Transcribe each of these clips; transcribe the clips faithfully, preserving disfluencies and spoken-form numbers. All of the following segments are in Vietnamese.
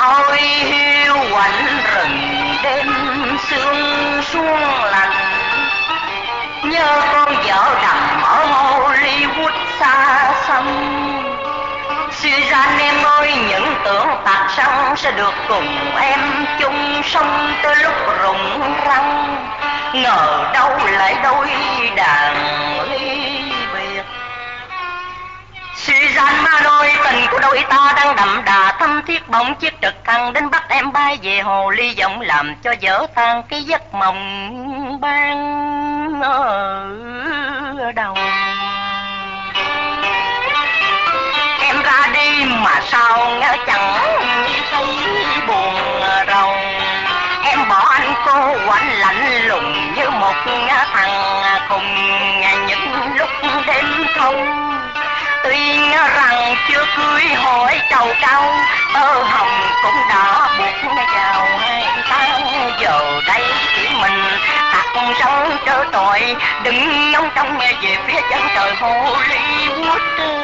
tôi hiu quạnh rừng đêm sương xuống lạnh, nhớ con vợ nằm ở Hollywood xa xăm. Suy ra em ơi, những tưởng tạc săng sẽ được cùng em chung sống tới lúc rụng răng, ngờ đâu lại đôi đàn ly biệt. Suy ra ma đôi tình của đôi ta đang đậm đà thâm thiết, bỗng chiếc trực thăng đến bắt em bay về hồ ly vọng, làm cho vỡ tan cái giấc mộng ban ở đầu. Em ra đi mà sao ngỡ chẳng thấy buồn rầu, em bỏ anh cô quạnh lạnh lùng như một thằng khùng những lúc đêm thông. Tuy rằng chưa cưới hỏi trầu cao, tơ hồng cũng đã buộc vào hai tháng. Giờ đây chỉ mình thật sống trở tội, đừng ngóng trông về phía chân trời Hollywood.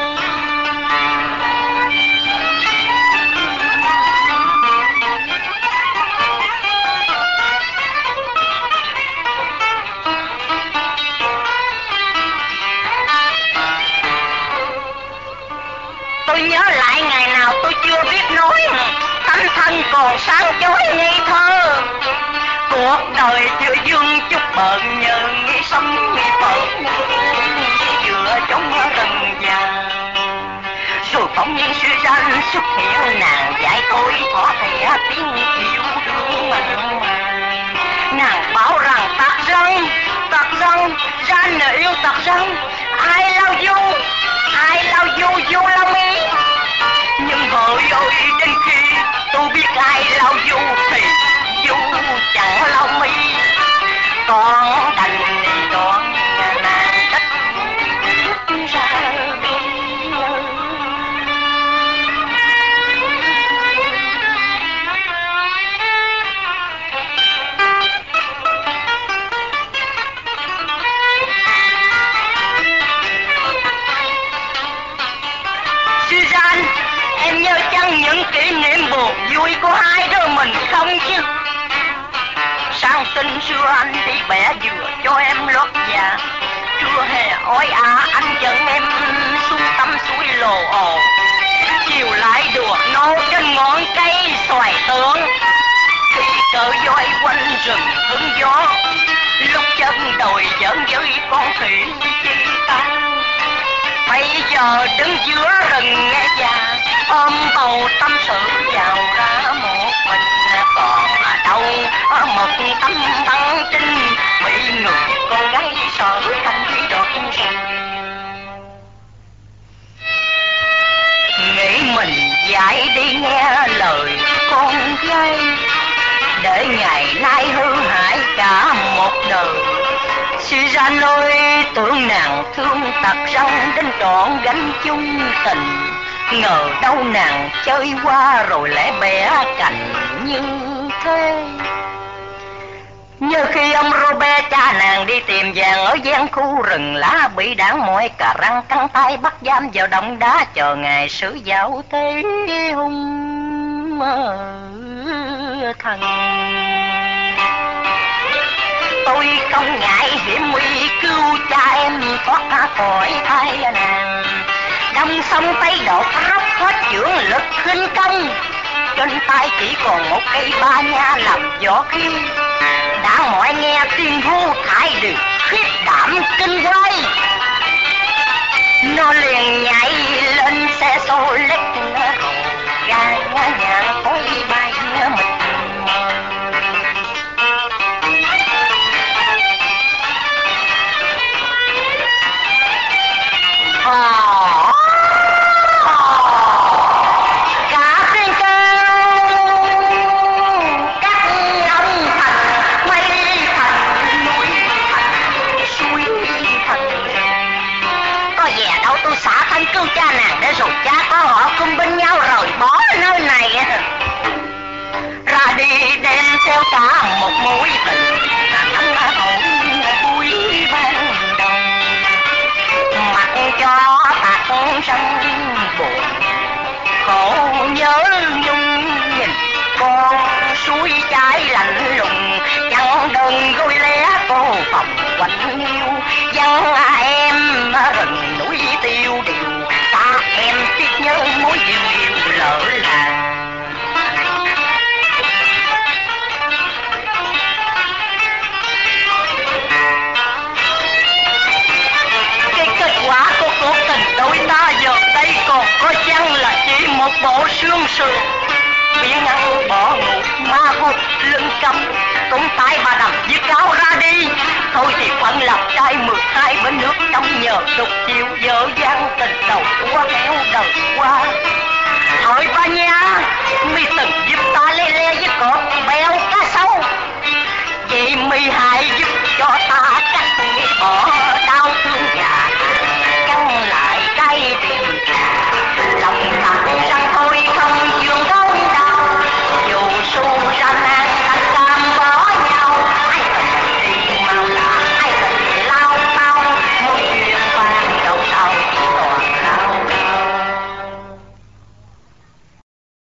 Tôi nhớ lại ngày nào tôi chưa biết nói, tấm thân còn sáng chói ngây thơ. Cuộc đời chưa dương chút bận nhờ nghĩ sống nghĩ phận, vừa trong rừng vàng. Rồi bỗng nhiên suy ranh xuất hiện, nàng dạy tôi thỏ thẻ tiếng yêu đương mặn mà. Nàng bảo rằng tạc răng, tạc răng, ra nợ yêu tạc răng, I love you, I love you, you love me. Nhưng hỡi ơi, đến khi tôi biết I love you thì you chẳng love me. Còn đành đoạn nàng cách ra đi. Suzanne, em nhớ chăng những kỷ niệm buồn vui của hai đứa mình không chứ? Sáng tinh xưa anh đi bẻ dừa cho em lót dạ, trưa hè ôi à anh dẫn em xuống tắm suối lồ ồ, chiều lại đùa nô trên ngọn cây xoài tượng. Khi cờ voi quanh rừng hứng gió, lúc chân đồi giỡn với con khỉ chi tan. Bây giờ đứng giữa rừng nghe già, ôm bầu tâm sự vào ra một mình. Còn ở đâu ở một tấm băng trinh, bị người con gái sợ thành khi đột rồi. Nghĩ mình dạy đi nghe lời con gái, để ngày nay hư hại cả một đời. Suzanne ơi, tưởng nàng thương tặc răng đến trọn gánh chung tình, ngờ đâu nàng chơi qua rồi lẽ bẻ cành như thế. Như khi ông Robert cha nàng đi tìm vàng ở gian khu rừng lá, bị đảng mọi cà răng căng tay bắt giam vào động đá, chờ ngày xử giáo thế hung thần. Tôi không ngại hiểm nguy cứu cha em thoát ra khỏi thai nàng. Đông sông Tây Độ khắp hết dưỡng lực khinh công, trên tay chỉ còn một cây ba nha làm võ khí. Đã mọi nghe tiếng hú thải đều khiếp đảm kinh quay, nó liền nhảy lên xe xô lết ra nhà khói bay mịt mờ. À, cả trên cao các ông thần mây thần núi thần suối thần, có về đâu tôi xả thân cứu cha nàng để rồi cha con họ cùng bên nhau rồi bỏ nơi này. Ra đi đem theo cả một mối tình thắm hậu vui ban đầu, mặc cho tạc sông buồn khổ nhớ nhung nhìn quạnh hiu dân em rừng núi tiêu điều ta em tiếc nhớ mối duyên lỡ làng. Cái kết quả của cuộc tình đôi ta giờ đây còn có chăng là chỉ một bộ xương sườn biển ăn bỏ ngủ ma hồn lưng câm cũng tại bà nằm giết cáo ra đi. Thôi thì phận làm trai mười hai bên nước trong nhờ đục chiều dở dang tình đầu quá héo đời.